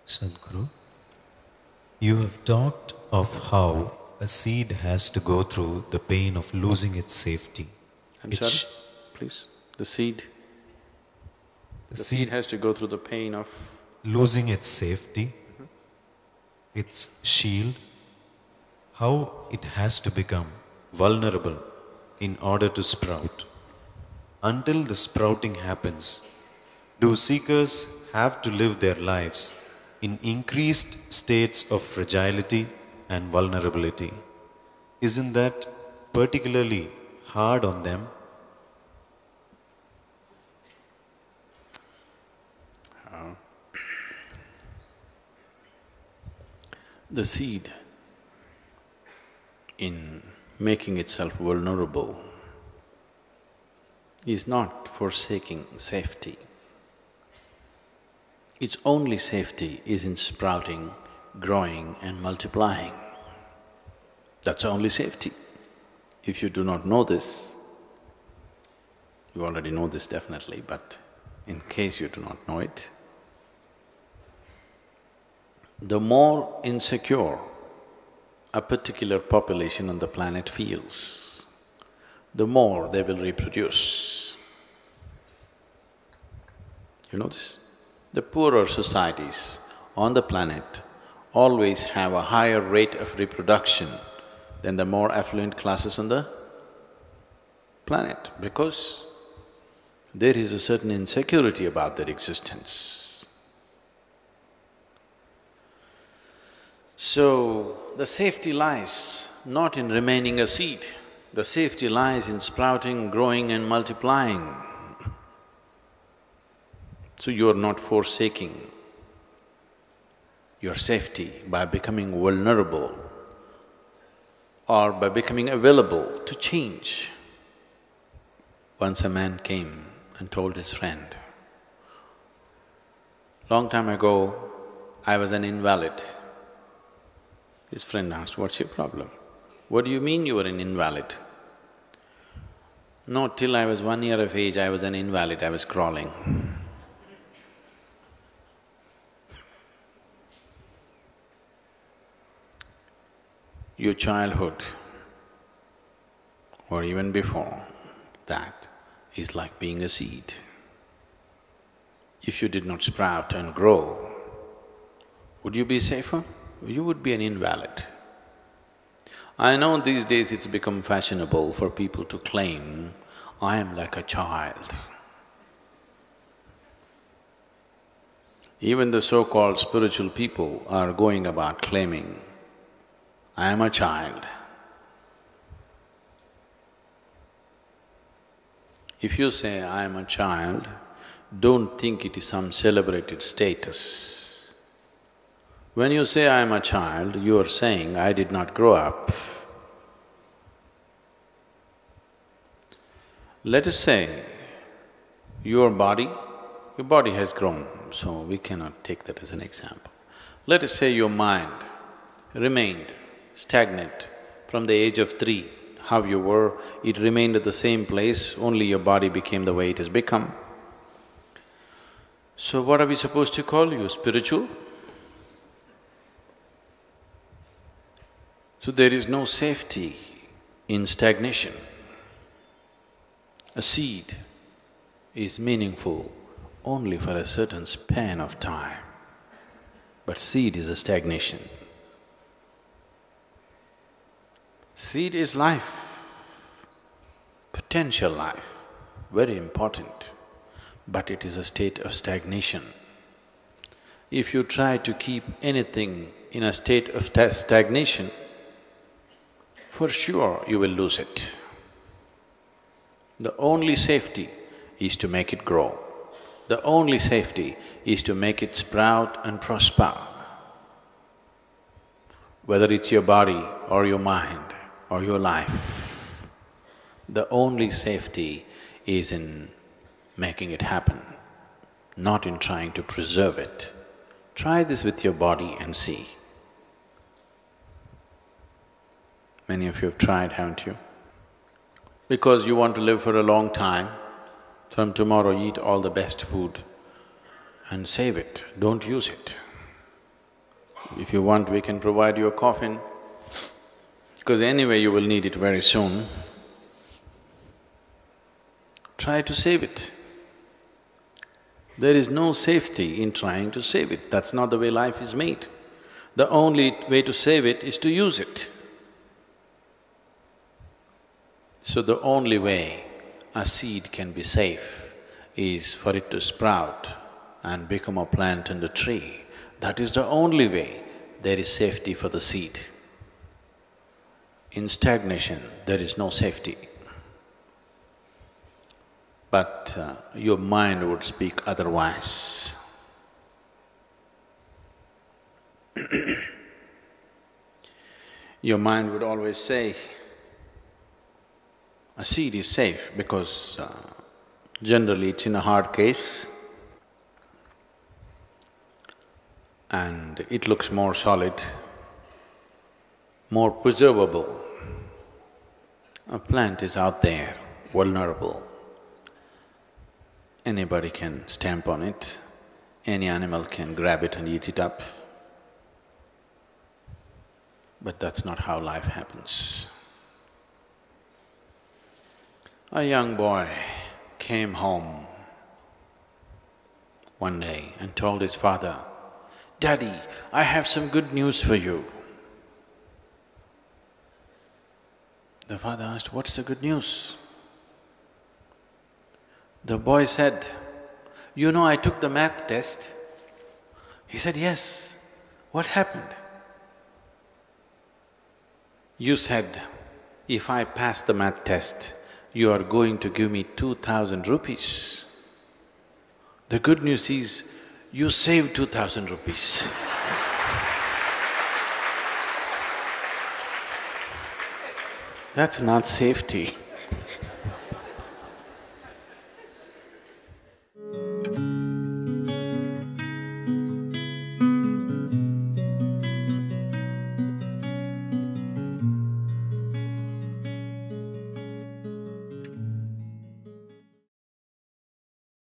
Sadhguru, you have talked of how a seed has to go through the pain of losing its safety. I'm Its sorry, sh- please. The seed the the seed seed has to go through the pain of… losing its safety, its shield, how it has to become vulnerable in order to sprout. Until the sprouting happens, do seekers have to live their lives in increased states of fragility and vulnerability? Isn't that particularly hard on them? The seed, in making itself vulnerable, is not forsaking safety. Its only safety is in sprouting, growing and multiplying. That's only safety. If you do not know this, you already know this definitely, but in case you do not know it, the more insecure a particular population on the planet feels, the more they will reproduce. You know this? The poorer societies on the planet always have a higher rate of reproduction than the more affluent classes on the planet, because there is a certain insecurity about their existence. So, the safety lies not in remaining a seed, the safety lies in sprouting, growing and multiplying. So you are not forsaking your safety by becoming vulnerable or by becoming available to change. Once a man came and told his friend, "Long time ago, I was an invalid." His friend asked, "What's your problem?" "What do you mean you were an invalid?" "No, till I was 1 year of age, I was an invalid, I was crawling." Your childhood or even before that is like being a seed. If you did not sprout and grow, would you be safer? You would be an invalid. I know these days it's become fashionable for people to claim, "I am like a child." Even the so-called spiritual people are going about claiming, "I am a child." If you say, "I am a child," don't think it is some celebrated status. When you say, "I am a child," you are saying, "I did not grow up." Let us say, your body has grown, so we cannot take that as an example. Let us say your mind remained stagnant from the age of 3, how you were, it remained at the same place, only your body became the way it has become. So what are we supposed to call you, spiritual? So there is no safety in stagnation. A seed is meaningful only for a certain span of time, but seed is a stagnation. Seed is life, potential life, very important, but it is a state of stagnation. If you try to keep anything in a state of stagnation, for sure you will lose it. The only safety is to make it grow. The only safety is to make it sprout and prosper. Whether it's your body or your mind or your life, the only safety is in making it happen, not in trying to preserve it. Try this with your body and see. Many of you have tried, haven't you? Because you want to live for a long time, from tomorrow eat all the best food and save it, don't use it. If you want, we can provide you a coffin, because anyway you will need it very soon. Try to save it. There is no safety in trying to save it, that's not the way life is made. The only way to save it is to use it. So the only way a seed can be safe is for it to sprout and become a plant and a tree. That is the only way there is safety for the seed. In stagnation, there is no safety. But your mind would speak otherwise. Your mind would always say, a seed is safe because generally it's in a hard case and it looks more solid, more preservable. A plant is out there, vulnerable. Anybody can stamp on it, any animal can grab it and eat it up. But that's not how life happens. A young boy came home one day and told his father, "Daddy, I have some good news for you." The father asked, "What's the good news?" The boy said, "You know, I took the math test." He said, "Yes, what happened?" "You said, if I pass the math test, you are going to give me 2,000 rupees. The good news is, you saved 2,000 rupees. That's not safety.